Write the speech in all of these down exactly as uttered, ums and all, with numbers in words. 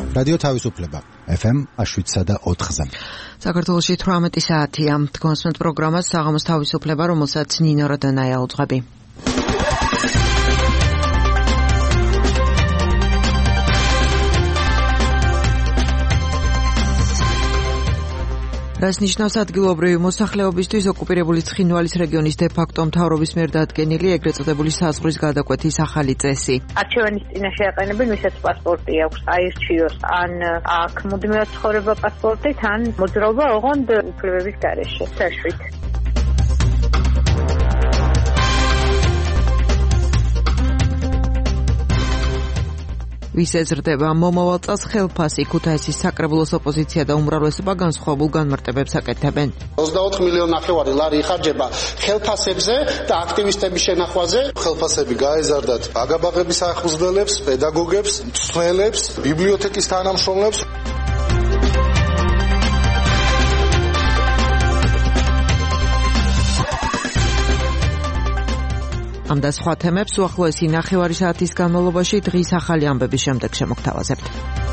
რადიო თავისუფლება ეფ ემ შვიდსა და ოთხზე. საქართველოში თვრამეტი საათია. თქვენს პროგრამას საღამოს თავისუფლება, რომელსაც ნინო როდანაია უძღვები. რას ნიშნავს ადგილობრივი მოსახლეობისთვის ოკუპირებული ცხინვალის რეგიონის დე-ფაქტო მთავრობის მიერ დადგენილი ეგრეთ წოდებული საზღვრის გადაკვეთის ახალი წესი. არჩევანის წინაშე აყენებენ, ვისაც პასპორტი აქვს, აირჩიოს, ან აქ მუდმივად ცხოვრება პასპორტით, ან მოძრაობა ოღონდ უფლებების გარეშე, საშვით. ვის ეზრდება მომავალ წელს ხელფასი, ქუთაისის საკრებულოს ოპოზიცია და უმრავლესობა განსხვავებულ განმარტებებს აკეთებენ. ოცდაოთხ მილიონი ნახევარი ლარი იხარჯება ხელფასებზე და აქტივისტების შენახვაზე. ხელფასები გაეზარდათ აგაბაღების სახელმძღვანელებს, პედაგოგებს, მსმენელებს, ბიბლიოთეკის თანამშრომლებს. ამ და სხვა თემებს უახლოესი ნახევარი საათის განმავლობაში დღის ახალი ამბების შემდეგ შემოგთავაზებთ.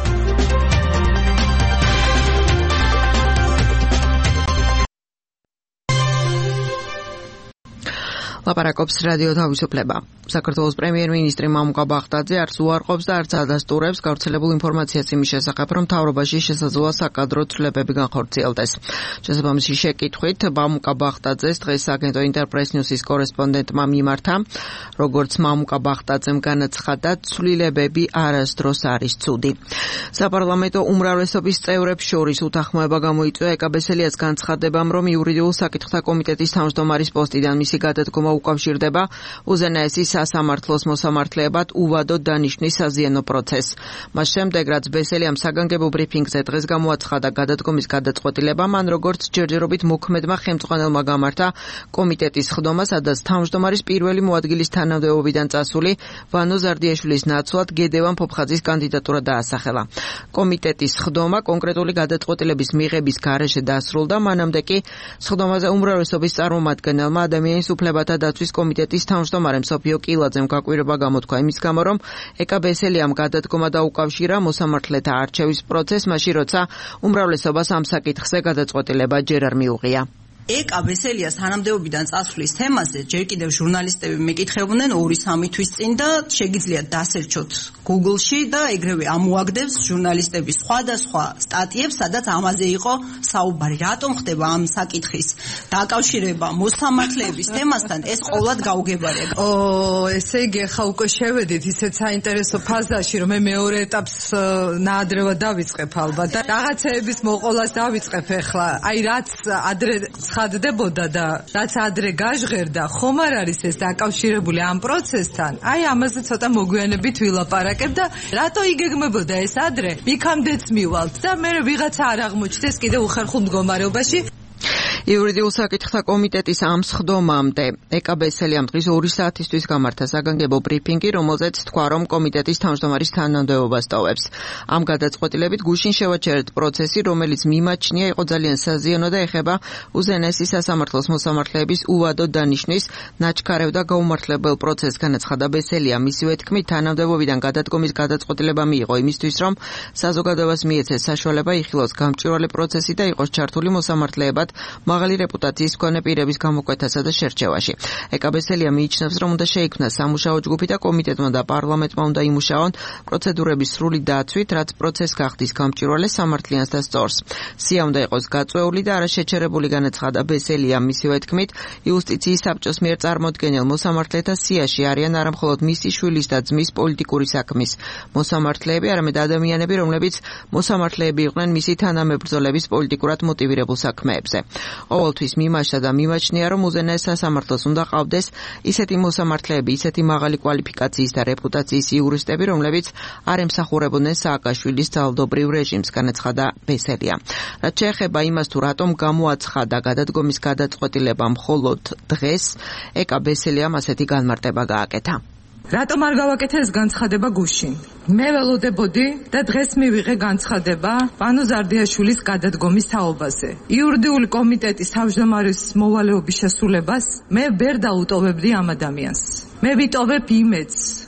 ლაპარაკობს რადიო თავისუფლება. საქართველოს პრემიერ-მინისტრი მამუკა ბახტაძე არც უარყოფს და არც ადასტურებს გავრცელებულ ინფორმაციას იმის შესახებ, რომ მთავრობაში შესაძლოა საკადრო ცვლილებები განხორციელდეს. შესაბამისი შეკითხვით მამუკა ბახტაძეს დღეს აგენტო ინტერპრეს ნიუსის კორესპონდენტმა მიმართა, როგორც მამუკა ბახტაძემ განაცხადა, ცვლილებები არასდროს არის ცუდი. საპარლამენტო უმრავლესობის წევრებს შორის უთანხმოება გამოიწვია ეკაბესელიას განცხადებამ, რომ იურიდიულ საკითხთა კომიტეტის თავმჯდომარის პოსტიდან მისი გადადგომა უკავშირდება უზენაესის სასამართლოს მოსამართლეებად უვადოდ დანიშნვის საზიანო პროცესს. მას შემდეგ, რაც ბესელიამ საგანგებო ბრიფინგზე დღეს გამოაცხადა გადადგომის გადაწყვეტილება, მან როგორც ჯერჯერობით მოქმედმა ხელმძღვანელმა გამართა კომიტეტის ხდომა, სადაც თავმჯდომარის პირველი მოადგილის თანამდებობიდან წასული ვანო ზარდიაშვილის ნაცვლად გედევან ფოფხაძის კანდიდატურა დაასახელა. კომიტეტის ხდომა კონკრეტული გადაწყვეტილების მიღების გარეშე დასრულდა, მანამდე კი ხდომაზე უმრავლესობის წარმომადგენელმა ადამიანის უფლებათა დაცვის კომიტეტის თავმჯდომარემ სოფიო კილაძემ გაკვირვება გამოთქვა იმის გამო, რომ ეკაბესელიამ გადადგომა დაუკავშირა მოსამართლეთა არჩევის პროცესს, მაშინ როცა უმრავლესობას ამ საკითხზე გადაწყვეტილება ჯერ არ მიუღია. ეკაბესელიას თანამდებობიდან წასვლის თემაზე ჯერ კიდევ ჟურნალისტები მეკითხებდნენ ორი სამი თვის წინ და შეგიძლიათ დასერჩოთ Google-ში და ეგრევე ამოაგდებს ჟურნალისტების სხვადასხვა სტატიებს, სადაც ამაზე იყო საუბარი. რატომ ხდება ამ საკითხის დაკავშირება მოსამართლეების თემასთან, ეს ყოვლად გაუგებარია. ო, ესე იგი ახლა უკვე შევედით ისეთ საინტერესო ფაზაში, რომ მე მეორე ეტაპს ნაადრევად დავიწყებ ალბათ და რაღაცეების მოყოლას დავიწყებ ახლა. აი რაც ადრე ხადდებოდა და რაც ადრე გაჟღერდა, ხომ არ არის ეს დაკავშირებული ამ პროცესთან? აი ამაზე ცოტა მოგვიანებით ვილაპარაკებ და რატო იგეგმებოდა ეს ადრე? იქამდეც მივალთ და მე ვიღაცა არ აღმოჩნდეს კიდე უხერხულ მდგომარეობაში. იურიდიულ საკითხთა კომიტეტის ამ სხდომამდე ეკაბესელიამ დღის ორი საათისთვის გამართა საგანგებო ბრიფინგი, რომელზეც თქვა, რომ კომიტეტის თავმჯდომარის თანამდებობას ტოვებს. ამ გადაწყვეტილებით გუშინ შევაჩერეთ პროცესი, რომელიც მიმაჩნია იყო ძალიან საზიანო და ეხება უზენაესის სასამართლოს მოსამართლეების უვადოდ დანიშნვის ნაჩქარევ და გაუმართლებელ პროცესს, განაცხადა ბესელია. მისივე თქმით, თანამდებობიდან გადადგომის გადაწყვეტილება მიიღო იმისთვის, რომ საზოგადოებას მიეცეს საშუალება იხილოს გამჭვირვალე პროცესი და იყოს ჩართული მოსამართლეებად მაღალი რეპუტაციის მქონე პირების გამოკვეთასა და შერჩევაში. ეკაბესელია მიიჩნევს, რომ უნდა შეიქმნას სამუშაო ჯგუფი და კომიტეტმა და პარლამენტმა უნდა იმუშაონ პროცედურების სრული დაცვით, რაც პროცესს გახდის გამჭვირვალე, სამართლიანს და სწორს. სია უნდა იყოს გაწვეული და არაშეჩერებული, განაცხადა ბესელია. მისივე თქმით, იუსტიციის საბჭოს მიერ წარმოდგენილ მოსამართლეთა სიაში არიან არა მხოლოდ მისი შვილის და ძმის პოლიტიკური საქმის მოსამართლეები, არამედ ადამიანები, რომლებიც მოსამართლეები იყვნენ მისი თანამებრძოლების პოლიტიკურად მოტივირებულ საქმეებზე. ყოველთვის მიმაჩნდა და მიმაჩნია, რომ უზენაეს სასამართლოს უნდა ყავდეს ისეთი მოსამართლეები, ისეთი მაღალი კვალიფიკაციის და რეპუტაციის იურისტები, რომლებიც არ ემსახურებოდნენ სააკაშვილის ძალადობრივ რეჟიმს, განაცხადა ბესელია. რაც შეეხება იმას, თუ რატომ გამოაცხადა გადადგომის გადაწყვეტილება მხოლოდ დღეს, ეკაბესელიამ ასეთი განმარტება გააკეთა. რატომ არ გავაკეთე ეს განცხადება გუშინ? მე ველოდებოდი და დღეს მივიღე განცხადება ვანო ზარდიაშვილის გადადგომის თაობაზე. იურიდიული კომიტეტის თავმჯდომარის მოვალეობის შესრულებას მე ვერ დაუტოვებდი ამ ადამიანს. მე ვიტოვებ იმედს,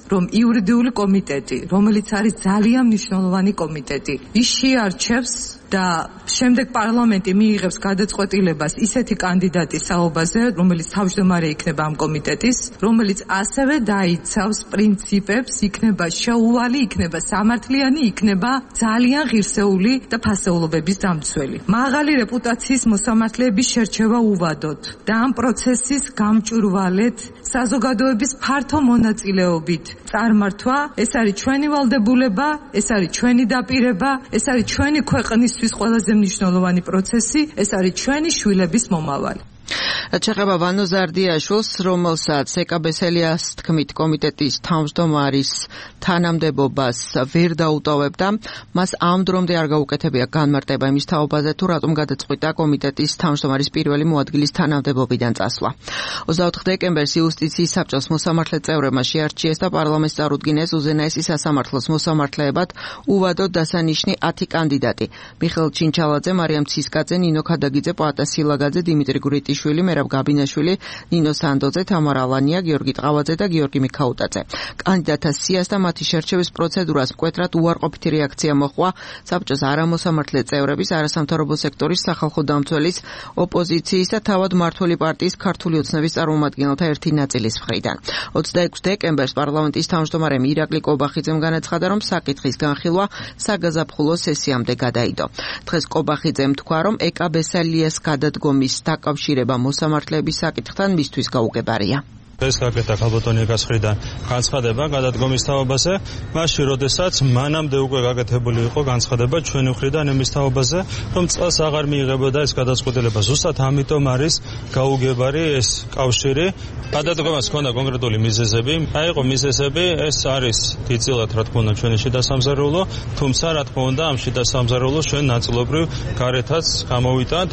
რომ იურიდიული კომიტეტი, რომელიც არის ძალიან მნიშვნელოვანი კომიტეტი, ის შეარჩევს და შემდეგ პარლამენტი მიიღებს გადაწყვეტილებას ისეთი კანდიდატის საუბაზე, რომელიც თავმჯდომარე იქნება ამ კომიტეტის, რომელიც ასევე დაიცავს პრინციპებს, იქნება შეუვალი, იქნება სამართლიანი, იქნება ძალიან ღირსეული და ფასეულობების დამცველი. მაღალი რეპუტაციის მოსამართლეების შერჩევა უვადოთ და ამ პროცესის გამჭვირვალედ საზოგადოების ფართო მონაწილეობით წარმართვა, ეს არის ჩვენი ვალდებულება, ეს არის ჩვენი დაპირება, ეს არის ჩვენი ქვეყნისთვის ყველაზე მნიშვნელოვანი პროცესი, ეს არის ჩვენი შვილების მომავალი. ჩეხება ვანო ზარდიაშვილს, რომელსაც ეკაბესელიას თქმით კომიტეტის თავმჯდომარის თანამდებობას ვერ დაუტოვებდა, მას ამ დრომდე არ გაუკეთებია განმარტება იმის თაობაზე, თუ რატომ გადაწყვიტა კომიტეტის თავმჯდომარის პირველი მოადგილის თანამდებობიდან წასვლა. ოცდაოთხ დეკემბერს იუსტიციის საბჭოს მოსამართლე წევრებმა შეარჩიეს და პარლამენტს წარუდგინეს უზენაესი სასამართლოს მოსამართლეებად უვადოდ დასანიშნი ათი კანდიდატი: მიხეილ ჩინჩალაძე, მარიამ ცისკაძე, ნინო ქადაგიძე, პოატა სილაგაძე, დიმიტრი გვრიტიშვილი, მერაბ გაბინაშვილი, ნინო სანდოძე, თამარა ალანია, გიორგი ტყავაძე და გიორგი მიქაუტაძე. კანდიდატთა სიას და მათი შერჩევის პროცედურას მკვეთრად უარყოფითი რეაქცია მოჰყვა საბჭოს არამოსამართლე წევრების, არასამთავრობო სექტორის, სახალხო დამცველის, ოპოზიციის და თავად მმართველი პარტიის ქართული ოცნების წარმომადგენელთა ერთი ნაწილის მხრიდან. ოცდაექვსი დეკემბერს პარლამენტის თავმჯდომარემ ირაკლი კობახიძემ განაცხადა, რომ საკითხის განხილვა საგაზაფხულო სესიამდე გადაიდო. დღეს კობახიძემ თქვა, რომ ეკაბესელიას გადადგომის დაკავშირება მოსამართლეების საკითხთან მისთვის გაუგებარია. ეს გაკეთა ქალბატონიკას მხრიდან განცხადება გადადგომის თაობაზე, მაშინ როდესაც მანამდე უკვე გაკეთებული იყო განცხადება ჩვენი მხრიდან იმის თაობაზე, რომ წელს აღარ მიიღებოდა ეს გადაწყვეტილება. ზუსტად ამიტომ არის გაუგებარი ეს კავშირი. გადადგომას ჰქონდა კონკრეტული მიზეზები. აი იყო მიზეზები, ეს არის დიდწილად რა თქმა უნდა ჩვენი შიდა სამზარეულო, თუმცა რა თქმა უნდა ამ შიდა სამზარეულოს ჩვენ ნაწილობრივ გარეთაც გამოვიტანთ.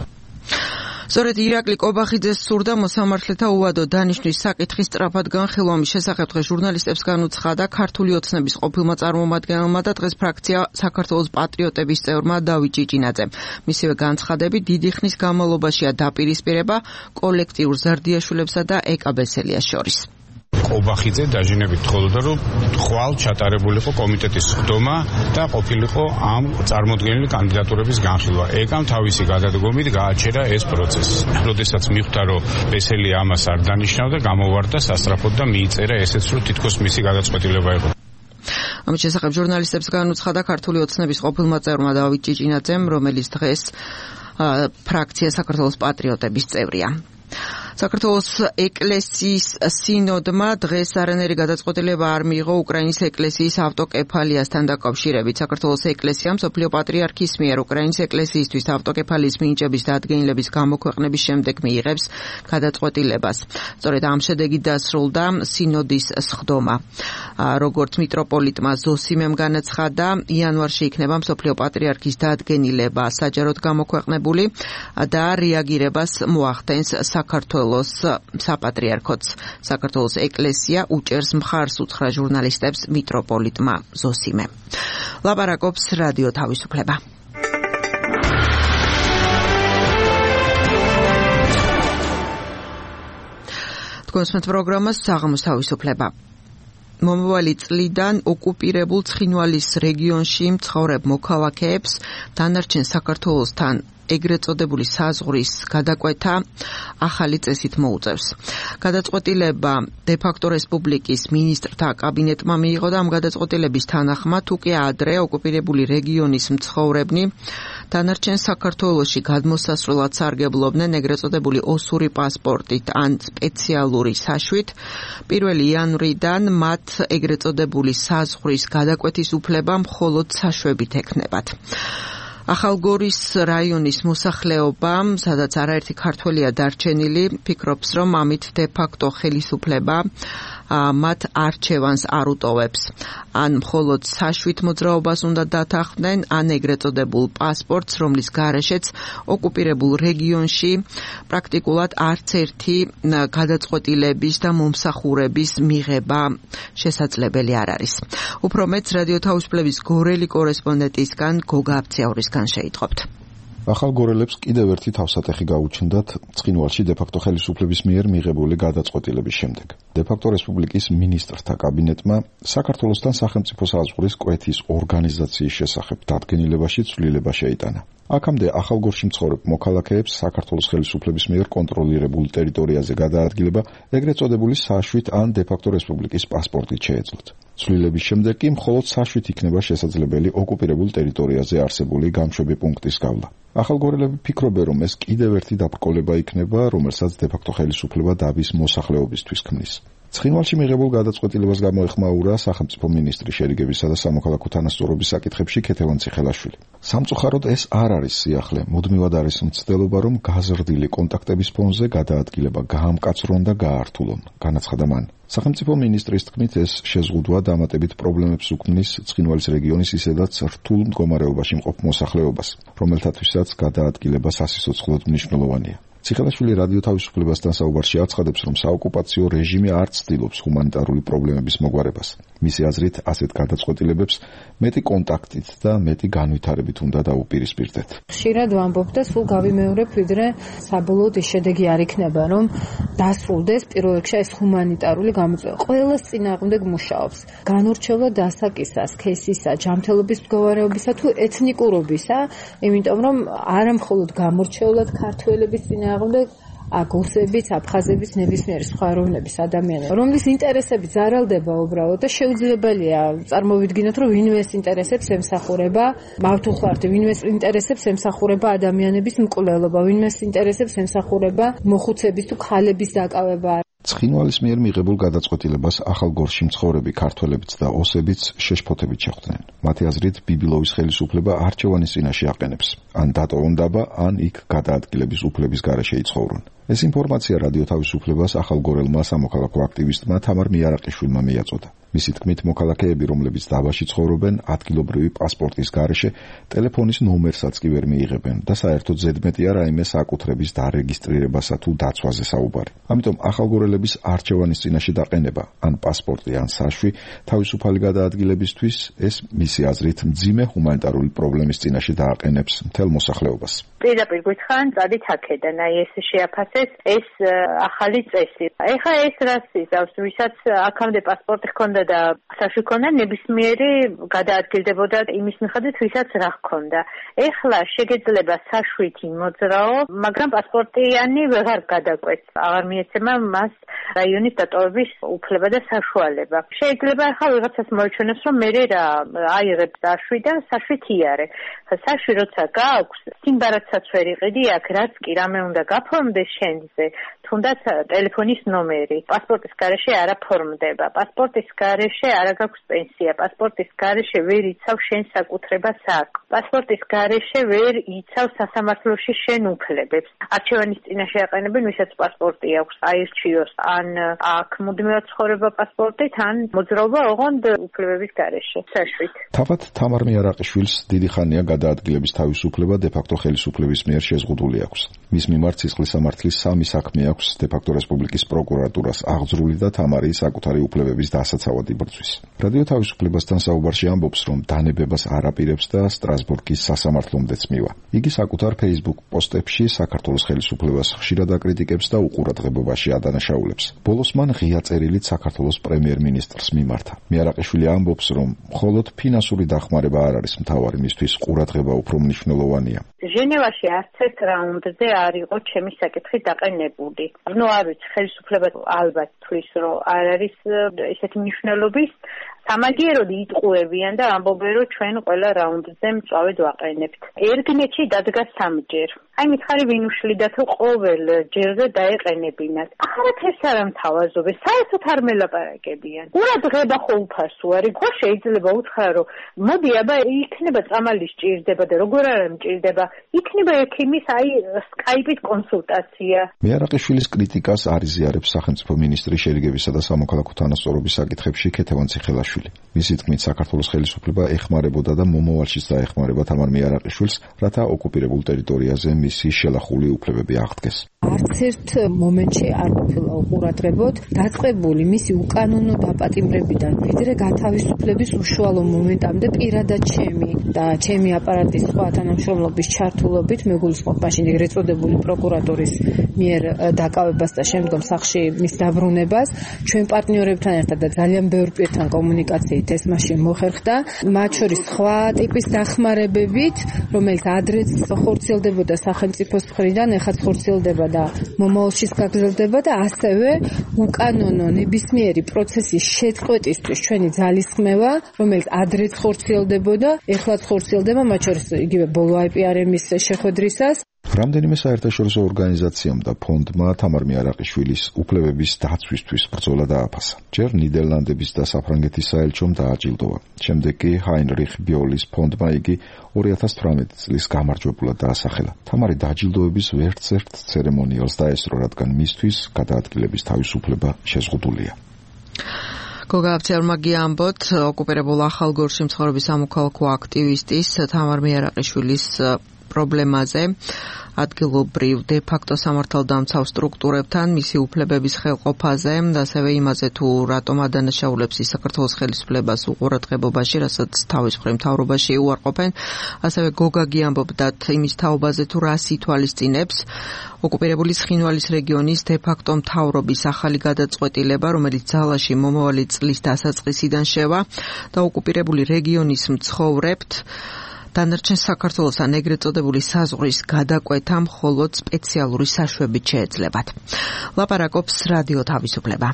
სწორედ ირაკლი კობახიძეს სურდა მოსამართლეთა უვადო დანიშნვის საკითხის სწრაფად განხილვა. ამის შესახებ დღეს ჟურნალისტებს განუცხადა ქართული ოცნების ყოფილმა წარმომადგენელმა და დღეს ფრაქცია საქართველოს პატრიოტების წევრმა დავით ჭიჭინაძემ. მისივე განცხადები დიდი ხნის განმავლობაშია დაპირისპირება კოლექტიურ ზარდიაშვილებსა და ეკაბესელიას შორის. კობახიძე დაჟინებით თხოვდა, რომ ხვალ ჩატარებულიყო კომიტეტის ხდომა და ყოფილიყო ამ წარმოდგენილი კანდიდატურების განხილვა. ეკამ თავისი გადადგომით გააჩერა ეს პროცესი. როდესაც მიხვდა, რომ ბესელი ამას არ დანიშნავდა, გამოვარდა სასწრაფოდ და მიიწერა ესეც, რომ თითქოს მისი გადაწყვეტილება იყო. ამის შესახებ ჟურნალისტებს განუცხადა ქართული ოცნების ყოფილმა წევრმა დავით ჭიჭინაძემ, რომელიც დღეს ფრაქცია საქართველოს პატრიოტების წევრია. საქართველოს ეკლესიის სინოდმა დღეს არანაირი გადაწყვეტილება არ მიიღო უკრაინის ეკლესიის ავტოკეფალიასთან დაკავშირებით. საქართველოს ეკლესია მსოფლიო პატრიარქის მიერ უკრაინის ეკლესიისთვის ავტოკეფალიის მინიჭების და ადგენილების გამოქვეყნების შემდეგ მიიღებს გადაწყვეტილებას. სწორედ ამ შედეგით დასრულდა სინოდის სხდომა. როგორც მიტროპოლიტმა ზოსიმემ განაცხადა, იანვარში იქნება მსოფლიო პატრიარქის დადგენილება საჯაროდ გამოქვეყნებული და რეაგირებას მოახდენს საქართველოს საპატრიარქოც. საქართველოს ეკლესია უჭერს მხარს უთხრა ჟურნალისტებს მიტროპოლიტმა ზოსიმე. ლაპარაკობს რადიო თავისუფლება. თქვენს პროგრამას საღამოს თავისუფლება. მომავალი წლიდან ოკუპირებულ ცხინვალის რეგიონში მცხოვრებ მოქალაქეებს დანარჩენ საქართველოსთან ეგრეთ წოდებული საზღვრის გადაკვეთა ახალი წესით მოუწევს. გადაწყვეტილება დე-ფაქტო რესპუბლიკის მინისტრთა კაბინეტმა მიიღო და ამ გადაწყვეტილების თანახმად უკვე ადრე ოკუპირებული რეგიონის მცხოვრებნი დანარჩენ საქართველოში გადმოსასვლელად სარგებლობდნენ ეგრეთ წოდებული ოსური პასპორტით ან სპეციალური საშვით. პირველი იანვრიდან მათ ეგრეთ წოდებული საზღვრის გადაკვეთის უფლება მხოლოდ საშვებით ექნებათ. ახალგორის რაიონის მოსახლეობა, სადაც არაერთი ქართველია დარჩენილი, ფიქრობს, რომ ამით დე-ფაქტო ხელისუფლება მათ არჩევანს არ უტოვებს. ან მხოლოდ საშვით მოძრაობას უნდა დათანხმდნენ, ან ეგრეთ წოდებულ პასპორტს, რომლის გარეშეც ოკუპირებულ რეგიონში პრაქტიკულად არც ერთი გადაწყვეტილების და მომსახურების მიღება შესაძლებელი არ არის. უფრო მეტს რადიო თავისუფლების გორელი კორესპონდენტისგან გოგა აბციაურისგან შეიტყობთ. ახალ გორელებს კიდევ ერთი თავსატეხი გაუჩნდათ ცხინვალში დე-ფაქტო ხელისუფლების მიერ მიღებული გადაწყვეტილების შემდეგ. დე-ფაქტო რესპუბლიკის მინისტრთა კაბინეტმა საქართველოსთან სახელმწიფო საზღვრის კვეთის ორგანიზაციის შესახებ დადგენილებაში ცვლილება შეიტანა. აქამდე ახალგორში მცხოვრებ მოქალაქეებს საქართველოს ხელისუფლების მიერ კონტროლირებულ ტერიტორიაზე გადაადგილება ეგრეთ წოდებული საშვით ან დე-ფაქტო რესპუბლიკის პასპორტით შეეძლოთ. ცვლილების შემდეგ კი მხოლოდ საშვით იქნება შესაძლებელი ოკუპირებულ ტერიტორიაზე არსებული გამშვები პუნქტის გავლა. ახალგორელები ფიქრობენ, რომ ეს კიდევ ერთი დაბრკოლება იქნება, რომელსაც დე-ფაქტო ხელისუფლება დავის მოსახლეობისთვის ქმნის. ცხინვალში მიღებულ გადაწყვეტილებას გამოეხმაურა სახელმწიფო მინისტრი შერიგებისა და სამოქალაქო თანასწორობის საკითხებში ქეთევან ციხელაშვილი. სამწუხაროდ ეს არ არის სიახლე, მუდმივად არის მცდელობა, რომ გაზრდილი კონტაქტების ფონზე გადაადგილება გაამკაცრონ და გაართულონ, განაცხადა მან. სახელმწიფო მინისტრის თქმით, ეს შეზღუდვა დამატებით პრობლემებს უქმნის ცხინვალის რეგიონის ისედაც რთულ მდგომარეობაში მყოფ მოსახლეობას, რომელთათვისაც გადაადგილება სასიცოცხლოდ მნიშვნელოვანია. ციხელაშვილი რადიო თავისუფლებასთან საუბარში აცხადებს, რომ საოკუპაციო რეჟიმი არ ცდილობს ჰუმანიტარული პრობლემების მოგვარებას. მისი აზრით, ასეთ გადაწყვეტილებებს მეტი კონტაქტით და მეტი განვითარებით უნდა დაუპირისპირდეთ. ხშირად ვამბობ და სულ გავიმეორებ, ვიდრე საბოლოოდ ის შედეგი არ იქნება, რომ დასრულდეს პირველ რიგში ეს ჰუმანიტარული გამოწვევა. ყველას წინააღმდეგ მუშაობს. განურჩევლა დასაკისას, ქესისა, ჯანმრთელობის მდგომარეობისა თუ ეთნიკურობისა, იმიტომ რომ არა მხოლოდ გამორჩევლად ქართველების წინააღმდეგ აგუსების, აფხაზების, ნებისმიერი სხვა ეროვნების ადამიანები, რომლის ინტერესები ზარალდება უბრალოდ და შეუძლებელია წარმოვიდგინოთ, რომ ვინმეს ინტერესებს ემსახურება მავთუხლარდი, ვინმეს ინტერესებს ემსახურება ადამიანების მკვლელობა, ვინმეს ინტერესებს ემსახურება მოხუცების თუ ქალების დაკავება. ცხინვალის მიერ მიღებულ გადაწყვეტილებას ახალგორში მცხოვრები ქართველებიც და ოსებიც შეშფოთებით შეხვდნენ. მათი აზრით, ბიბილოვის ხელისუფლება არჩევანის წინაშე აყენებს, ან დატოვონ დაბა, ან იქ გადაადგილების უფლების გარეშე იცხოვრონ. ეს ინფორმაცია რადიო თავისუფლებას ახალგორელმა სამოქალაქო აქტივისტმა თამარ მიარაყიშვილმა მიაწოდა. მისი თქმით, მოქალაქეები, რომლებიც დაბაში ცხოვრობენ, ადგილობრივი პასპორტის გარეშე ტელეფონის ნომერსაც კი ვერ მიიღებენ და საერთოდ ზედმეტია რაიმე საკუთრების დარეგისტრირებასა თუ დაცვაზე საუბარი. ამიტომ ახალგორელების არჩევანის წინაშე დაყენება, ან პასპორტი, ან საშვი, თავისუფალი გადაადგილებისთვის ეს მისი აზრით მძიმე ჰუმანიტარული პრობლემის წინაშე დააყენებს მთელ მოსახლეობას. პირდაპირ გითხრან, წადით აქედან, აი ეს შეაფასეს ეს ახალი წესი. ეხლა ეს რას იზავს, ვისაც აქამდე პასპორტი ჰქონდა და საშვი ჰქონდა, ნებისმიერი გადაადგილდებოდა იმის მიხედვით, ვისაც რა ჰქონდა. ეხლა შეგეძლება საშვით იმოძრაო, მაგრამ პასპორტიანი ვეღარ გადაკვეთს, აღარ მიეცემა მას რაიონის დატოვების უფლება და საშუალება. შეიძლება ახლა ვიღაცას მოიჩვენოს, რომ მე რა აიღებს საშვი და საშვით იარე. საშვი როცა გააქვს, სიმბარათსაც ვერ იყიდი აქ, რაც კი რამე უნდა გაფორმდეს შენზე, თუნდაც ტელეფონის ნომერი. პასპორტის გარეშე არ აფორმდება. პასპორტის გარეშე არ გაქვს პენსია. პასპორტის გარეშე ვერ იცავ შენ საკუთრებას აქ. პასპორტის გარეშე ვერ იცავ სასამართლოში შენ უფლებებს. არჩევანის წინაშე აყენებენ, ვისაც პასპორტი აქვს, აირჩიოს ან აქ მუდმივად ცხოვრება პასპორტით, ან მოძრაობა ოღონდ უფლებების გარეშე. საშვით. თავად თამარ მიარაყიშვილს დიდი ხანია გადაადგილების თავისუფლება დე-ფაქტო ხელისუფლების მიერ შეზღუდული აქვს. მის მიმართ სისხლის სამართლის სამი საქმე აქვს დე-ფაქტო რესპუბლიკის პროკურატურას აღძრული და თამარი საკუთარი უფლებების დასაცავად იბრძვის. რადიო თავისუფლებასთან საუბარში ამბობს, რომ დანებებას არ აპირებს და სტრასბურგის სასამართლომდეც მივა. იგი საკუთარ Facebook პოსტებში საქართველოს ხელისუფლებას ხშირად აკრიტიკებს და უყურადღებობაში ადანაშაულებს. ბოლოს მან ღია წერილით საქართველოს პრემიერ-მინისტრს მიმართა. მიარაყიშვილი ამბობს, რომ მხოლოდ ფინანსური დახმარება არ არის მთავარი, მისთვის ყურადღება უფრო მნიშვნელოვანია. ჟენევაში არც ერთ რაუნდზე არ იყო ჩემი საკითხი დაყენებული. ნუ არ ვიცი, ხელისუფლება ალბათ თვლის, რომ არ არის ესეთი მნიშვნელობის. სამაგიეროდ იტყუებიან და ამბობენ, რომ ჩვენ ყველა რაუნდზე მწვავედ ვაყენებთ. ერგნეთში დადგა სამჯერ. აი მითხარი ვინ უშლიდა თუ ყოველ ჯერზე დაეყენებინათ. ახალად ეს არ ამთავაზობენ, საერთოდ არ მელაპარაკებიან. ყურადღება ხო უფასო არის, ხო შეიძლება უთხრა, რომ მოდი აბა იქნება წამალი სჭირდება და როგორ არ მჭირდება, იქნება ექიმის აი სკაიპით კონსულტაცია. მიარაყიშვილის კრიტიკას არ იზიარებს სახელმწიფო მინისტრი შერიგებისა და სამოქალაქო თანასწორობის საკითხებში ქეთევან ციხელაშვილი. მიარაყიშვილი. მისი თქმით, საქართველოს ხელისუფლება ეხმარებოდა და მომავალშიც დაეხმარება თამარ მიარაყიშვილს, რათა ოკუპირებულ ტერიტორიაზე მისი შელახული უფლებები აღდგეს. არც ერთ მომენტში არ ყოფილა უყურადღებოდ დაწყებული მისი უკანონო დაპატიმრებიდან ვიდრე გათავისუფლების უშუალო მომენტამდე პირადად ჩემი და ჩემი აპარატის სხვა თანამშრომლობის ჩართულობით მეგულისხმობ მაშინ ეგრეთ წოდებული პროკურატურის მიერ დაკავებას და შემდგომ სახლში მის დაბრუნებას ჩვენ პარტნიორებთან ერთად და ძალიან ბევრ პირთან კომუნიკაციით ეს მაშინ მოხერხდა, მათ შორის სხვა ტიპის დახმარებებით, რომელიც ადრეც ხორციელდებოდა სახელმწიფოს მხრიდან, ეხაც ხორციელდება და მომავალშიც გაგრძელდება და ასევე უკანონო ნებისმიერი პროცესის შეწყვეტისთვის ჩვენი ძალისხმევა, რომელიც ადრეც ხორციელდებოდა, ეხლაც ხორციელდება, მათ შორის იგივე ბოლო აი პი არ ემის შეხვედრისას. რამდენიმე საერთაშორისო ორგანიზაციამ და ფონდმა თამარ მიარაყიშვილის უფლებების დაცვისთვის ბრძოლა დააფასა. ჯერ ნიდერლანდების და საფრანგეთის საელჩომ დააჯილდოვა. შემდეგ კი ჰაინრიხ ბიოლის ფონდმა იგი ორი ათას თვრამეტი წლის გამარჯვებულად დაასახელა. თამარი დააჯილდოების ვერცერთ ცერემონიალს დაესწრო, რადგან მისთვის გადაადგილების თავისუფლება შეზღუდულია. გოგა აბცერმა გიამბოთ, ოკუპირებულ ახალგორში მცხოვრების სამოქალაქო აქტივისტის თამარ მიარაყიშვილის პრობლემაზე ადგილობრივ დე-ფაქტო სამართალდამცავ სტრუქტურებთან მისი უფლებების ხელყოფაზე და ასევე იმაზე თუ რატომ ადანაშაულებს ის საქართველოს ხელისუფლებას უყურადღებობაში, რასაც თავის მხრივ მთავრობაში უარყოფენ. ასევე გოგა გიამბობდათ იმის თაობაზე თუ რას ითვალისწინებს ოკუპირებული ცხინვალის რეგიონის დე-ფაქტო მთავრობის ახალი გადაწყვეტილება, რომელიც ძალაში მომავალი წლის დასაწყისიდან შევა და ოკუპირებული რეგიონის მცხოვრებთ დანარჩენ საქართველოსთან ეგრეთ წოდებული საზღვრის გადაკვეთა მხოლოდ სპეციალური საშვებით შეეძლებათ. ლაპარაკობს რადიო თავისუფლება.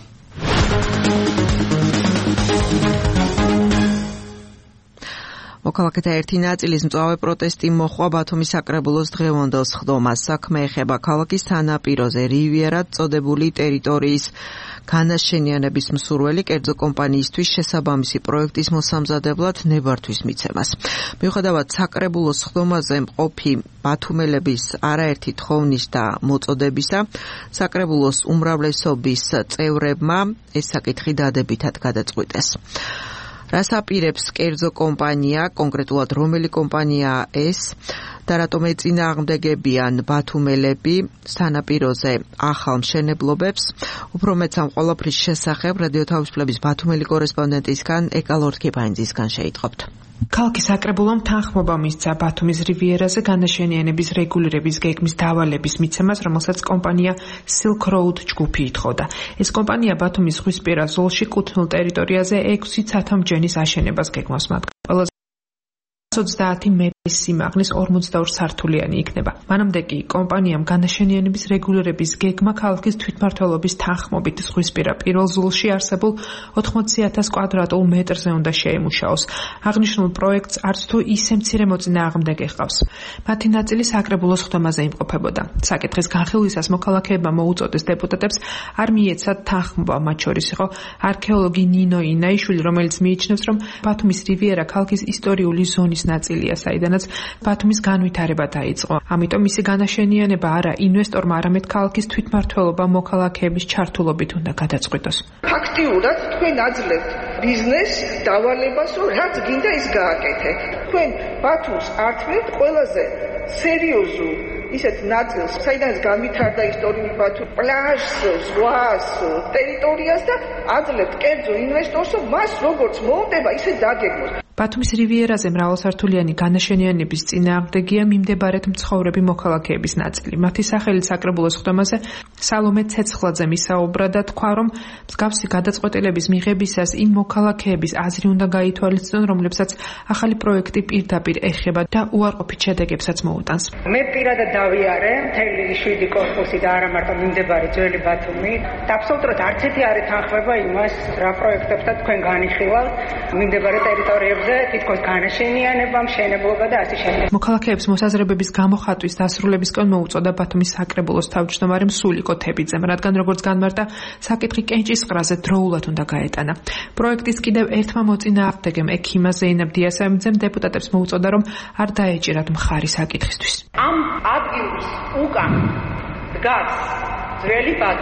მოქალაქეთა ერთი ნაწილის მწვავე პროტესტი მოჰყვა ბათუმის საკრებულოს დღევანდელ სხდომას. საქმე ეხება ქალაქის თანაპიროზე რივიერად წოდებული ტერიტორიის განაშენიანების მსურველი კერძო კომპანიისთვის შესაბამისი პროექტის მოსამზადებლად ნებართვის მიცემას. მიუხედავად საკრებულოს სხდომაზე მყოფი ბათუმელების არაერთი თხოვნის და მოწოდებისა, საკრებულოს უმრავლესობის წევრებმა ეს საკითხი დადებითად გადაწყვიტეს. რას აპირებს კერძო კომპანია, კონკრეტულად რომელი კომპანიაა ეს და რატომ ეწინააღმდეგებიან ბათუმელები სანაპიროზე ახალ მშენებლობებს, უფრო მეც ამ ყველაფრის შესახებ რადიო თავისუფლების ბათუმელი კორესპონდენტისგან ეკალორდ კიფაინძისგან შეიტყობთ. ქალაქის საკრებულომ თანხმობა მისცა ბათუმის რივიერაზე განაშენიანების რეგულირების გეგმის დავალების მიცემას, რომელსაც კომპანია Silk Road ჯგუფი ითხოვდა. ეს კომპანია ბათუმის ზღვისპირა ზოლში კუთვნილ ტერიტორიაზე ექვსი ცათამბჯენის აშენებას გეგმავს. მათ ყველაზე ოცდაათი მეტრის სიმაღლის ორმოცდაორი სართულიანი იქნება. მანამდე კი კომპანიამ განაშენიანების რეგულირების გეგმა ქალაქის თვითმმართველობის თანხმობით ზღვისპირა პირველ ზოლში არსებულ ოთხმოცი ათას კვადრატულ მეტრზე უნდა შეემუშაოს. აღნიშნულ პროექტს არც თუ ისე მცირე მოწინააღმდეგე ჰყავს. მათი ნაწილი საკრებულოს სხდომაზე იმყოფებოდა. საკითხის განხილვისას მოქალაქეებმა მოუწოდეს დეპუტატებს არ მიეცათ თანხმობა, მათ შორის იყო არქეოლოგი ნინო ინაიშვილი, რომელიც მიიჩნევს, რომ ბათუმის რივიერა ქალაქის ისტორიული ზონის ნაწილია, საიდანაც ბათუმის განვითარება დაიწყო. ამიტომ მისი განაშენიანება არა ინვესტორმა, არამედ ქალაქის თვითმმართველობა მოქალაქეების ჩართულობით უნდა გადაწყვიტოს. ფაქტიურად თქვენ აძლევთ ბიზნეს დავალებას, რომ რაც გინდა ის გააკეთე. თქვენ ბათუმს ართმევთ ყველაზე სერიოზულ ისეთ ნაწილს, საიდანაც განვითარდა ისტორიული ბათუმი, პლაჟს, ზღვას, ტერიტორიას და აძლევთ კერძო ინვესტორს, რომ მას როგორც მოუნდება, ისე დაგეგმოს. ბათუმის რივიერაზე მრავალსართულიანი განაშენიანების წინააღმდეგია მიმდებარედ მცხოვრები მოქალაქეების ნაწილი. მათი სახელით საკრებულოს სხდომაზე სალომე ცეცხლაძე მისაუბრა და თქვა, რომ მსგავსი გადაწყვეტილების მიღებისას იმ მოქალაქეების აზრი უნდა გაითვალისწინონ, რომლებსაც ახალი პროექტი პირდაპირ ეხება და უარყოფით შედეგებსაც მოუტანს. მე პირადად დავიარე მთელი შვიდი კორპუსი და არა მარტო მიმდებარე ძველი ბათუმი და აბსოლუტურად არც ერთი არ ეთანხმება იმას, რა პროექტებს და თქვენ განიხილავთ მიმდებარე ტერიტორიებზე. თითქოს განაშენიანება, მშენებლობა და ასე შემდეგ. მოქალაქეებს მოსაზრებების გამოხატვის დასრულებისკენ მოუწოდა ბათუმის საკრებულოს თავმჯდომარე მსულიკო თებიძემ, რადგან როგორც განმარტა, საკითხი კენჭისყრაზე დროულად უნდა გაეტანა. პროექტის კიდევ ერთმა მოწინააღმდეგემ ექიმა ზეინებ დიასამიძემ დეპუტატებს მოუწოდა, რომ არ დაეჭირათ მხარი საკითხისთვის. ამ ადგილს უკან დგას ძველი ბათუმი.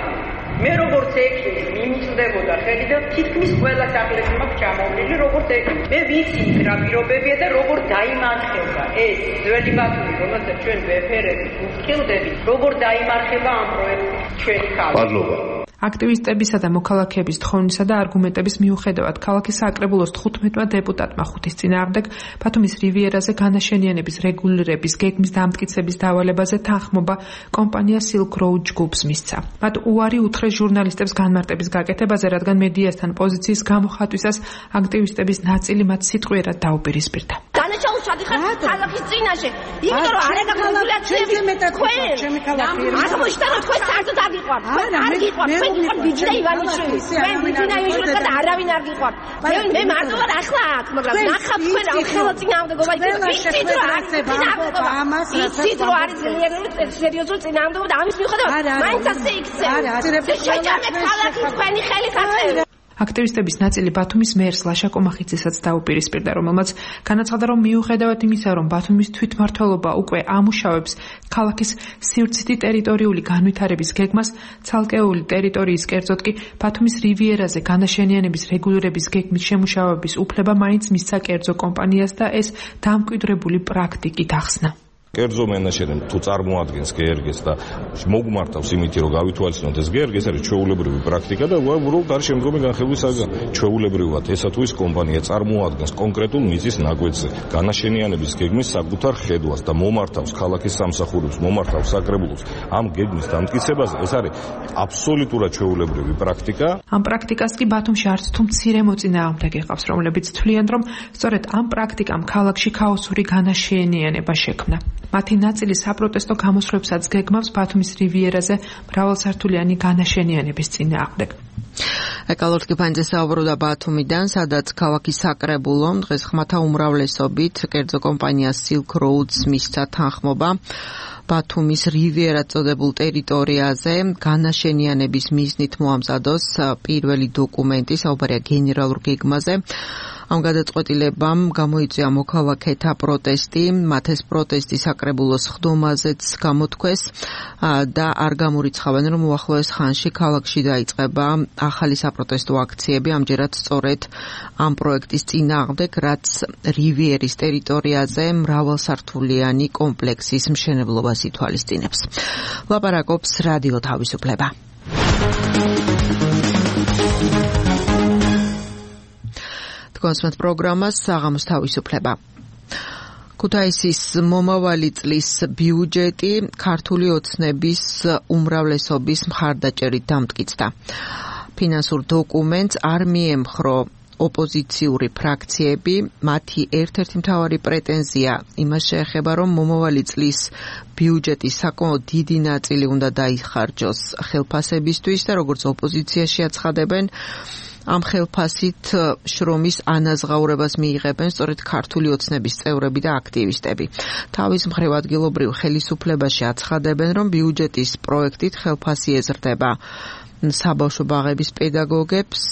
მე როგორც ექიმი მიმიწვდებოდა ხელი და თითქმის ყველა საფრთხე მაქვს ჩამოვლილი როგორც ექიმი. მე ვიცი რა პირობებია და როგორ დაიმარხება ეს ძველი ბათუმი, რომელსაც ჩვენ ვეფერებით ვფრთხილდებით, როგორ დაიმარხება ამ პროექტს ჩვენი ქალაქი. აქტივისტებისა და მოქალაქეების თხოვნისა და არგუმენტების მიუხედავად ქალაქის სააკრებულოს თხუთმეტმა დეპუტატმა ხუთის წინააღმდეგ ბათუმის რივიერაზე განაშენიანების რეგულირების გეგმის დამტკიცების დავალებაზე თანხმობა კომპანია Silk Road ჯგუფს მისცა. მათ უარი უთხრეს ჟურნალისტებს განმარტების გაკეთებაზე, რადგან მედიასთან პოზიციის გამოხატვისას აქტივისტების ნაწილი მათ სიტყვიერად დაუპირისპირდა. განაჩაულს ჩადიხართ ქალაქის წინაშე, იმიტომ რომ არ ეკაკლებულია ჩემი თქვენ. აღმოჩნდა რომ თქვენ საერთოდ არ გიყვართ. არ გიყვართ. ვიჯდა ივანიშვილი. მე ვიჯდა ივანიშვილი და არავინ არ გიყვართ. მე მარტო ვარ ახლა აქ, მაგრამ ნახავთ თქვენ ამ ხელა წინააღმდეგობა იქნება. იცით რომ არის წინააღმდეგობა. იცით რომ არის ძლიერული სერიოზული წინააღმდეგობა და ამის მიუხედავად მაინც ასე იქცე. შეჭამეთ ქალაქი თქვენი ხელით აწევ. აქტივისტების ნაწილი ბათუმის მერს ლაშა კომახიძესაც დაუპირისპირდა, რომელმაც განაცხადა, რომ მიუხედავად იმისა, რომ ბათუმის თვითმმართველობა უკვე ამუშავებს ქალაქის სივრცითი ტერიტორიული განვითარების გეგმას, ცალკეული ტერიტორიის, კერძოდ კი ბათუმის რივიერაზე განაშენიანების რეგულირების გეგმის შემუშავების უფლება მაინც მისცა კერძო კომპანიას და ეს დამკვიდრებული პრაქტიკით ახსნა. კერძო მენაჟერები თუ წარმოადგენს გე ერგეს და მოგმართავს იმით, რომ გავითვალისწინოთ ეს გე ერგეს, არის ჩვეულებრივი პრაქტიკა და უბრალოდ არის შემდგომი განხილვის საგანი. ჩვეულებრივად ესა თუ ის კომპანია წარმოადგენს კონკრეტულ მიწის ნაკვეთზე განაშენიანების გეგმის საკუთარ ხედვას და მომართავს ქალაქის სამსახურებს, მომართავს საკრებულოს ამ გეგმის დამტკიცებაზე, ეს არის აბსოლუტურად ჩვეულებრივი პრაქტიკა. ამ პრაქტიკას კი ბათუმში არც თუ მცირე მოწინააღმდეგე ყავს, რომლებიც თვლიან, რომ სწორედ ამ პრაქტიკამ ქალაქში ქაოსური განაშენიანება შექმნა. მათი ნაწილი საპროტესტო გამოსვლებსაც გეგმავს ბათუმის რივიერაზე მრავალსართულიანი განაშენიანების წინააღმდეგ. ეკალორტკი ფანძე საუბრობდა ბათუმიდან, სადაც ქალაქის საკრებულომ დღეს ხმათა უმრავლესობით კერძო კომპანია Silk Road-ს მისცა თანხმობა ბათუმის რივიერად წოდებულ ტერიტორიაზე განაშენიანების მიზნით მოამზადოს პირველი დოკუმენტი, საუბარია გენერალურ გეგმაზე. ამ გადაწყვეტილებამ გამოიწვია მოქალაქეთა პროტესტი, მათ ეს პროტესტი საკრებულოს ხდომაზეც გამოთქვეს და არ გამორიცხავენ, რომ უახლოეს ხანში ქალაქში დაიწყება ახალი საპროტესტო აქციები, ამჯერად სწორედ ამ პროექტის წინააღმდეგ, რაც რივიერის ტერიტორიაზე მრავალსართულიანი კომპლექსის მშენებლობას ითვალისწინებს. ლაპარაკობს რადიო თავისუფლება. კონსმეთ პროგრამას საღამოს თავისუფლება. ქუთაისის მომავალი წლის ბიუჯეტი ქართული ოცნების უმრავლესობის მხარდაჭერით დამტკიცდა. ფინანსურ დოკუმენტს არ მიემხრო ოპოზიციური ფრაქციები, მათი ერთ-ერთი მთავარი პრეტენზია იმას შეეხება, რომ მომავალი წლის ბიუჯეტის საკმაოდ დიდი ნაწილი უნდა დაიხარჯოს ხელფასებისთვის და როგორც ოპოზიციაში აცხადებენ, ამ ხელფასით შრომის ანაზღაურებას მიიღებენ სწორედ ქართული ოცნების წევრები და აქტივისტები. თავის მხრივ ადგილობრივ ხელისუფლებაში აცხადებენ, რომ ბიუჯეტის პროექტით ხელფასი ეზრდება საბავშვო ბაღების პედაგოგებს,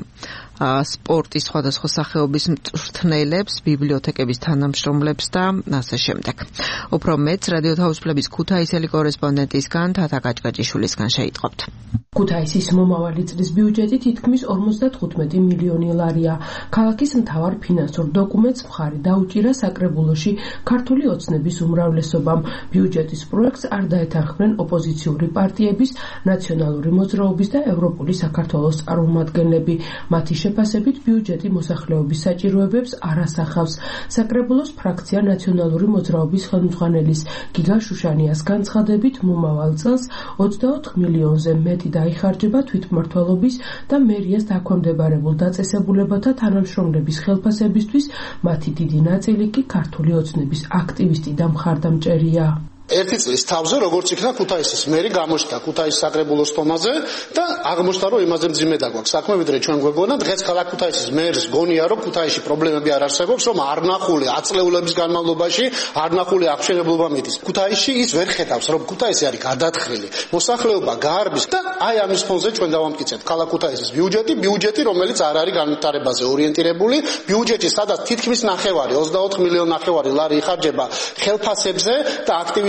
სპორტის სხვადასხვა სახეობის მწვრთნელებს, ბიბლიოთეკების თანამშრომლებს და ასე შემდეგ. უფრო მეც რადიო თავისუფლების ქუთაისელი კორესპონდენტისგან თათა გაჭგაჭიშვილისგან შეიტყობთ. ქუთაისის მომავალი წლის ბიუჯეტი თითქმის ორმოცდათხუთმეტი მილიონი ლარია. ქალაქის მთავარ ფინანსურ დოკუმენტს მხარი დაუჭირა საკრებულოში ქართული ოცნების უმრავლესობამ. ბიუჯეტის პროექტს არ დაეთანხმნენ ოპოზიციური პარტიების, ნაციონალური მოძრაობის და ევროპული საქართველოს წარმომადგენლები. მათი შეფასებით ბიუჯეტი მოსახლეობის საჭიროებებს არ ასახავს. საკრებულოს ფრაქცია ნაციონალური მოძრაობის ხელმძღვანელის გიგა შუშანიას განცხადებით, მომავალ წელს ოცდაოთხ მილიონზე მეტი დაიხარჯება თვითმმართველობის და მერიას დაქვემდებარებულ დაწესებულებათა თანამშრომლების ხელფასებისთვის, მათი დიდი ნაწილი კი ქართული ოცნების აქტივისტი და მხარდამჭერია. ერთი წლის თავზე როგორც იქნა ქუთაისის მერი გამოჩნდა ქუთაისის საკრებულოს თომაზე და აღმოჩნდა რომ იმაზე მძიმე დაგვაქვს საქმე ვიდრე ჩვენ გვეგონა. დღეს ქალაქ ქუთაისის მერს გონია რომ ქუთაისში პრობლემები არ არსებობს, რომ არ ნახული აწლეულების განმავლობაში არ ნახული აღშენებლობა მიდის. ქუთაისში ის ვერ ხედავს რომ ქუთაისი არის გადათხრილი, მოსახლეობა გაარბის და აი ამის ფონზე ჩვენ დავამტკიცებთ ქალაქ ქუთაისის ბიუჯეტი, ბიუჯეტი რომელიც არ არის განვითარებაზე ორიენტირებული, ბიუჯეტი სადაც თითქმის ნახევარი ოცდაოთხ მილიონი ნახევარი ლარი იხარჯება ხელფასებზე და აქტივისტ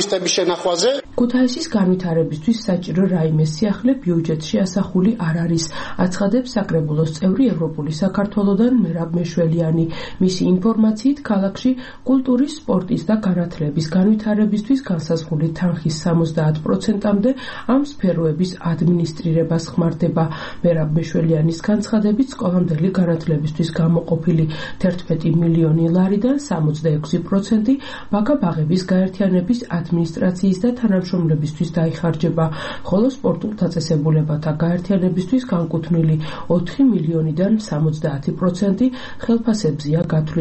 აქტივისტების შენახვაზე. ქუთაისის განვითარებისთვის საჭირო რაიმე სიახლე ბიუჯეტში ასახული არ არის, აცხადებს საკრებულოს წევრი ევროპული საქართველოდან მერაბ მეშველიანი. მისი ინფორმაციით, ქალაქში კულტურის, სპორტის და განათლების განვითარებისთვის განსაზღვრული თანხის სამოცდაათ პროცენტამდე ამ სფეროების ადმინისტრირებას ხმარდება. მერაბ მეშველიანის განცხადებით, სკოლამდელი განათლებისთვის გამოყოფილი თერთმეტი მილიონი ლარიდან სამოცდაექვსი პროცენტი ბაგა-ბაღების გაერთიანების ადმინისტრაციის და თანამშრომლებისთვის დაიხარჯება, ხოლო სპორტულ დაწესებულებათა გაერთიანებისთვის განკუთვნილი ოთხი მილიონიდან სამოცდაათი პროცენტი ხელფასებზეა გათვლილი.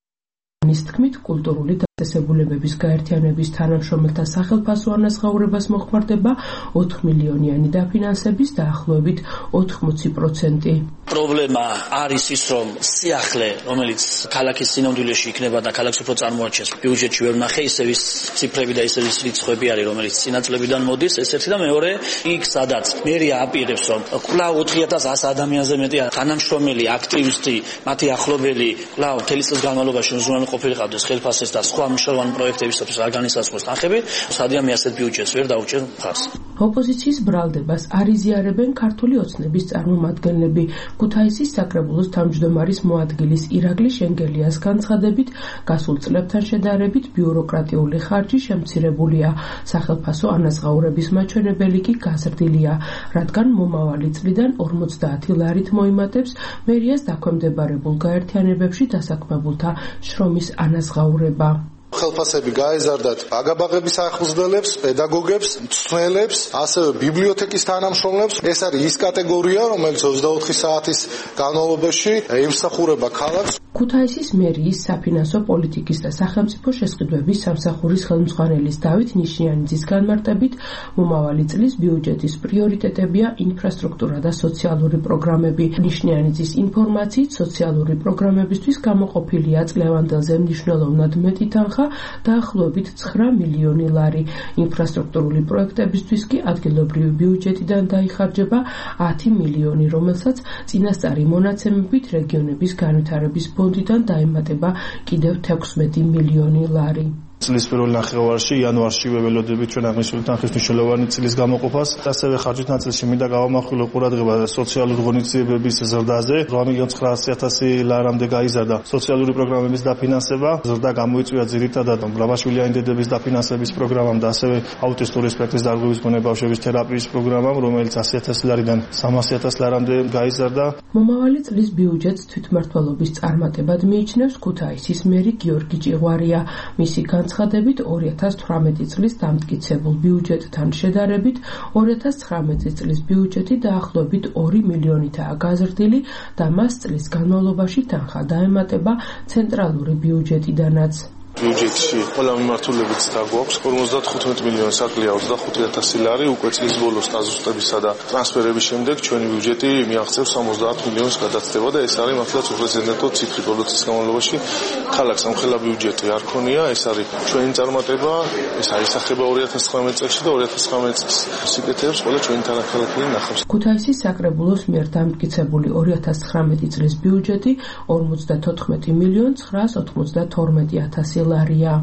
ის თქმით, კულტურული დაწესებულებების გაერთიანების თანამშრომელთა სახელფასო ანაზღაურებას მოხმარდება ოთხ მილიონიანი დაფინანსების დაახლოებით ოთხმოცი პროცენტი. პრობლემა არის ის, რომ სიახლე, რომელიც ქალაქის სინამდვილეში იქნება და ქალაქს უფრო წარმოაჩენს, ბიუჯეტში ვერ ნახე ისევ ის ციფრები და ისევ ის რიცხვები არის, რომელიც სინათლებიდან მოდის, ეს ერთი და მეორე, იქ სადაც მერია აპირებს, რომ კვლავ ოთხი ათას ასი ადამიანზე მეტი თანამშრომელი, აქტივისტი, მათი ახლობელი, კვლავ მთელი წლის განმავლობაში უზრუნველყოფილი ყოფილიყავდეს ხელფასეს და სხვა მნიშვნელოვანი პროექტებისათვის არ განისაზღვროს თანხები, სადიამი ასეთ ბიუჯეტს ვერ დაუჭერს მხარს. ოპოზიციის ბრალდებას არ იზიარებენ ქართული ოცნების წარმომადგენლები. ქუთაისის საკრებულოს თავმჯდომარის მოადგილის ირაკლი შენგელიას განცხადებით, გასულ წლებთან შედარებით ბიუროკრატიული ხარჯი შემცირებულია. სახელფასო ანაზღაურების მაჩვენებელი კი გაზრდილია, რადგან მომავალი წლიდან ორმოცდაათი ლარით მოიმატებს მერიას დაქვემდებარებულ გაერთიანებებში დასაქმებულთა შრომის ანაზღაურება. ხელფასები გაეზარდათ ბაგა-ბაღების აღზრდელებს, პედაგოგებს, მწვრთნელებს, ასევე ბიბლიოთეკის თანამშრომლებს. ეს არის ის კატეგორია, რომელიც ოცდაოთხი საათის განმავლობაში ემსახურება ქალაქს. ქუთაისის მერიის საფინანსო პოლიტიკის და სახელმწიფო შესყიდვების სამსახურის ხელმძღვანელის დავით ნიშნიანიძის განმარტებით, მომავალი წლის ბიუჯეტის პრიორიტეტებია ინფრასტრუქტურა და სოციალური პროგრამები. ნიშნიანიძის ინფორმაციით, სოციალური პროგრამებისთვის გამოყოფილია წლევანდელზე მნიშვნელოვნად მეტი თანხა დაახლოებით ცხრა მილიონი ლარი. ინფრასტრუქტურული პროექტებისთვის კი ადგილობრივი ბიუჯეტიდან დაიხარჯება ათი მილიონი, რომელსაც წინასწარი მონაცემებით რეგიონების განვითარების ფონდიდან დაემატება კიდევ თექვსმეტი მილიონი ლარი. წლის პირველ ნახევარში, იანვარში ველოდებით ჩვენ აღნიშნული თანხის მნიშვნელოვანი წლის გამოყოფას. ასევე ხარჯით ნაწილში მინდა გავამახვილო ყურადღება სოციალური ღონისძიებების ზრდაზე. რვა მილიონი ცხრაასი ათასი ლარამდე გაიზარდა სოციალური პროგრამების დაფინანსება. ზრდა გამოიწვია ძირითადად მრავალშვილიანი დედების დაფინანსების პროგრამამ და ასევე აუტისტური სპექტრის დარღვევის მქონე ბავშვების თერაპიის პროგრამამ, რომელიც ასი ათასი ლარიდან სამასი ათასი ლარამდე გაიზარდა. მომავალი წლის ბიუჯეტს თვითმმართველობის წარმატებად მიიჩნევს ქუთაისის მერი გიორგი ჭიღვარია. მისი განცხადებით, ორი ათას თვრამეტი წლის დამტკიცებულ ბიუჯეტთან შედარებით, ორი ათას ცხრამეტი წლის ბიუჯეტი დაახლოებით ორი მილიონითაა გაზრდილი და მას წლის განმავლობაში თანხა დაემატება ცენტრალური ბიუჯეტიდანაც. ბიუჯეტში ყველა მიმართულებიც დაგვაქვს ორმოცდათხუთმეტი მილიონი საკლია ოცდახუთი ათასი ლარი უკვე წლის ბოლოს დაზუსტებისა და ტრანსფერების შემდეგ ჩვენი ბიუჯეტი მიაღწევს სამოცდაათ მილიონს გადაცდება და ეს არის მართლაც უპრეცედენტო ციფრი ბოლო წლის განმავლობაში ქალაქს ამხელა ბიუჯეტი არ ქონია ეს არის ჩვენი წარმატება ეს აისახება ორი ათას ცხრამეტი წელს და ორი ათას ცხრამეტი წლის სიკეთეებს ყველა ჩვენი თანახმადებელი ნახავს. ქუთაისის საკრებულოს მიერ დამტკიცებული ორი ათას ცხრამეტი წლის ბიუჯეტი ორმოცდათოთხმეტი მილიონი ცხრაას ოთხმოცდათორმეტი ათასი ლარია.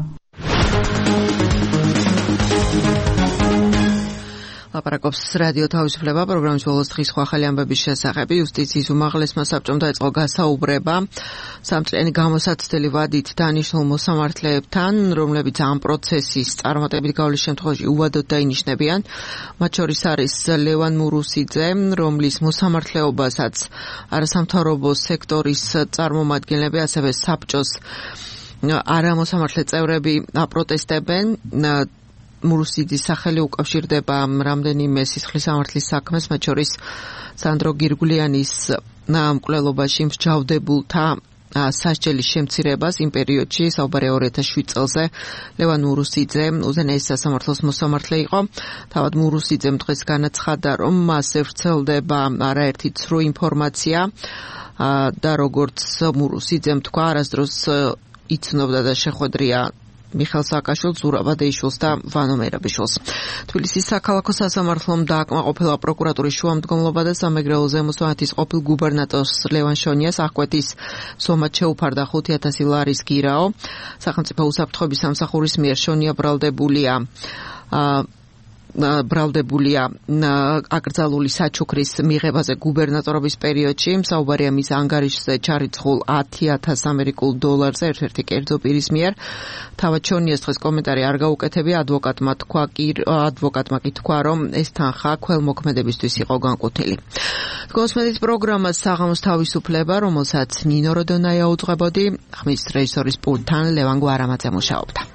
ლაპარაკობს რადიო თავისუფლება პროგრამის ბოლოს დღის სხვა ახალი ამბების შესახებ. იუსტიციის უმაღლესმა საბჭომ დაიწყო გასაუბრება სამწლიანი გამოსაცდელი ვადით დანიშნულ მოსამართლეებთან, რომლებიც ამ პროცესის წარმატებით გავლის შემთხვევაში უვადოდ დაინიშნებიან. მათ შორის არის ლევან მურუსიძე, რომლის მოსამართლეობასაც არასამთავრობო სექტორის წარმომადგენლები, ასევე საბჭოს არამოსამართლე წევრები აპროტესტებენ. მურუსიძის სახელი უკავშირდება რამდენიმე სისხლის სამართლის საქმეს, მათ შორის სანდრო გირგულიანის მკვლელობაში მსჯავრდებულთა სასჯელის შემცირებას იმ პერიოდში, საუბარია ორი ათას შვიდ წელზე. ლევან მურუსიძე უზენაეს სასამართლოს მოსამართლე იყო. თავად მურუსიძემ დღეს განაცხადა, რომ მასზე ვრცელდება არაერთი ცრუ ინფორმაცია და როგორც მურუსიძემ თქვა, არასდროს იცნობდა და შეხვედრია მიხელ სააკაშვილს, ზურაბ დეიშვილს და ვანო მერაბიშვილს. თბილისის საქალაქო სასამართლომ დააკმაყოფილა პროკურატურის შუამდგომლობა და სამეგრელო ზემოსვანეთის ყოფილ გუბერნატორს ლევან შონიას აღკვეთის სომად შეუფარდა ხუთი ათასი ლარის გირაო. სახელმწიფო უსაფრთხოების სამსახურის მიერ შონია ბრალდებულია ბრალდებულია აკრძალული საჩუქრის მიღებაზე გუბერნატორობის პერიოდში. საუბარია მის ანგარიშზე ჩარიცხულ ათი ათას ამერიკულ დოლარზე ერთ-ერთი კერძო პირის მიერ. თავად შონიას დღეს კომენტარი არ გაუკეთებია. ადვოკატმა თქვა კი ადვოკატმა კი თქვა, რომ ეს თანხა ქველმოქმედებისთვის იყო განკუთილი. გოსმედიის პროგრამა საღამოს თავისუფლება, რომელსაც ნინო როდონაია უძღვებოდი, ხმის რეჟისორის პულტთან ლევან გვარამაძე მუშაობდა.